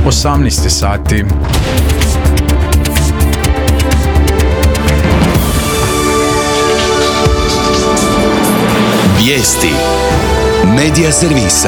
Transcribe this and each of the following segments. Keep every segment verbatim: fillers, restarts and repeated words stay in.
osamnaest sati. Vijesti Medija servisa.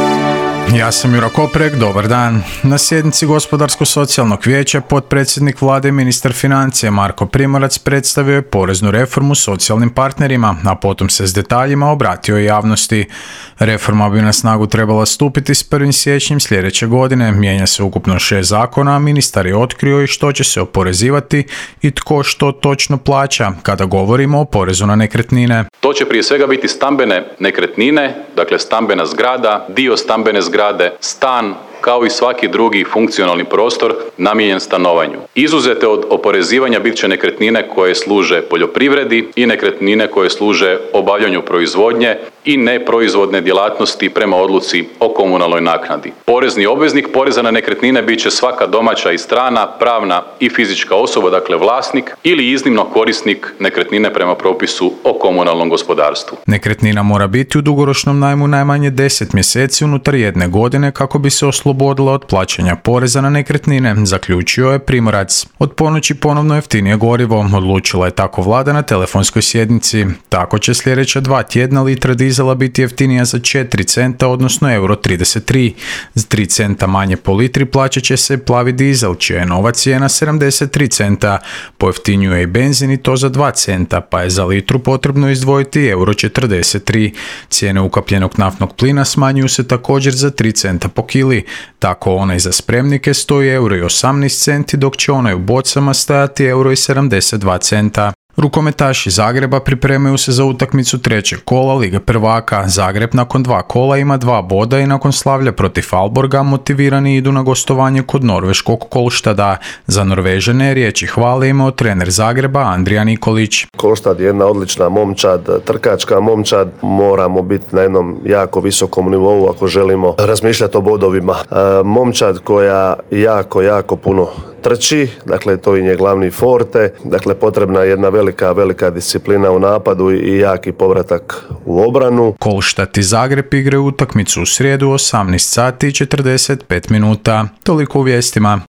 Ja sam Juro Koprek, dobar dan. Na sjednici Gospodarsko-socijalnog vijeća potpredsjednik vlade i ministar financija Marko Primorac predstavio je poreznu reformu socijalnim partnerima, a potom se s detaljima obratio i javnosti. Reforma bi na snagu trebala stupiti s prvim siječnjem sljedeće godine. Mijenja se ukupno šest zakona, a ministar je otkrio i što će se oporezivati i tko što točno plaća kada govorimo o porezu na nekretnine. To će prije svega biti stambene nekretnine, dakle stambena zgrada, dio stambene zgrade, stan, kao i svaki drugi funkcionalni prostor namijenjen stanovanju. Izuzete od oporezivanja bit će nekretnine koje služe poljoprivredi i nekretnine koje služe obavljanju proizvodnje i neproizvodne djelatnosti prema odluci o komunalnoj naknadi. Porezni obveznik poreza na nekretnine bit će svaka domaća i strana, pravna i fizička osoba, dakle vlasnik ili iznimno korisnik nekretnine prema propisu o komunalnom gospodarstvu. Nekretnina mora biti u dugoročnom najmu najmanje deset mjeseci unutar jedne godine kako bi se oslobodila od plaćanja poreza na nekretnine, zaključio je Primorac. Od ponoći ponovno jeftinije gorivo, odlučila je tako vlada na telefonskoj sjednici. Tako će sljedeća dva tjedna litra dizela biti jeftinija za četiri centa, odnosno euro trideset tri. Za tri centa manje po litri plaćat će se plavi dizel, čija je nova cijena sedamdeset tri centa. Pojeftinjuje i benzin i to za dva centa, pa je za litru potrebno izdvojiti euro četrdeset tri. Cijene ukapljenog naftnog plina smanjuju se također za tri centa po kili. Tako onaj za spremnike stoji euro i osamnaest centi, dok će onaj u bocama stajati euro i sedamdeset dva centa. Rukometaši Zagreba pripremaju se za utakmicu trećeg kola Lige prvaka. Zagreb nakon dva kola ima dva boda i nakon slavlja protiv Alborga motivirani idu na gostovanje kod norveškog Kolštada. Za Norvežane riječi hvale imao trener Zagreba Andrija Nikolić. Kolštad je jedna odlična momčad, trkačka momčad. Moramo biti na jednom jako visokom nivou ako želimo razmišljati o bodovima. E, momčad koja jako, jako puno trči, dakle to im je glavni forte, dakle potrebna je jedna velika, velika disciplina u napadu i jaki povratak u obranu. Kolštat i Zagreb igraju utakmicu u srijedu osamnaest sati i četrdeset pet minuta. Toliko u vijestima.